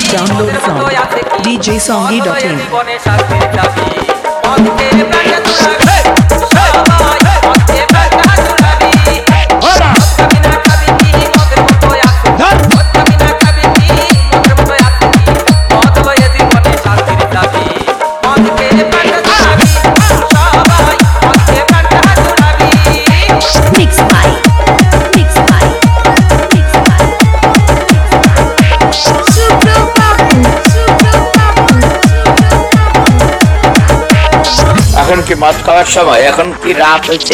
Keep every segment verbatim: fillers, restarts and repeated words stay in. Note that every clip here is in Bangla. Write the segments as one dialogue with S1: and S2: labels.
S1: Download from d j songy dot in.
S2: এখন কি মদ খাওয়ার সময়? এখন কি রাত হয়েছে?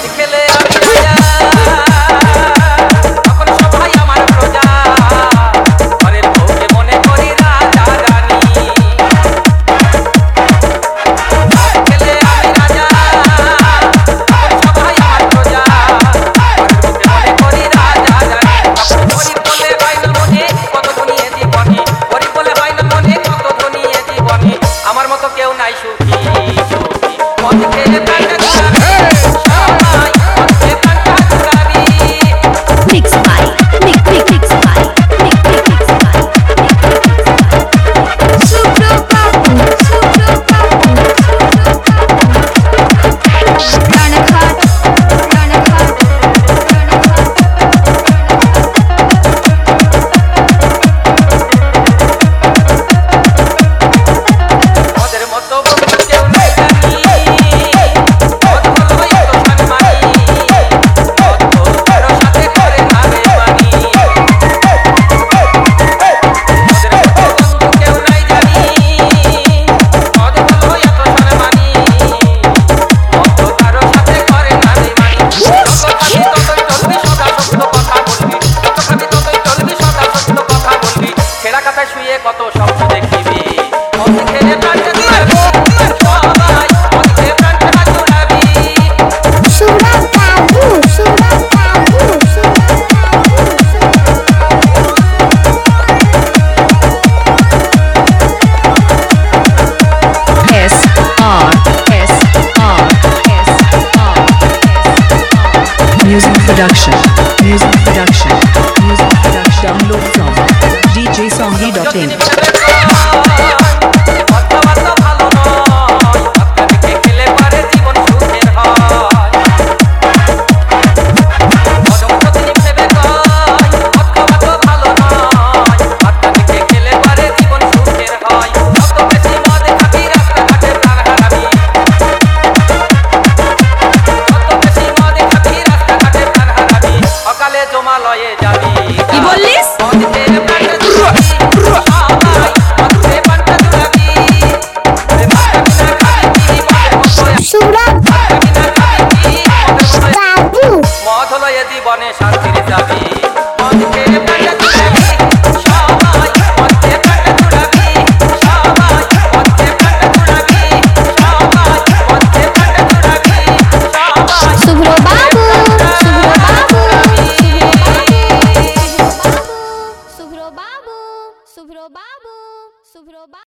S3: আমার মতো কেউ নাই সুখী কত স্বপ্ন দেখিবি
S1: Music production, music production, music production. Download from d j songy dot in.
S3: Jamalaye যাবি
S4: কি বললিস? মদ হলো এ জীবনে শান্তির চাবি।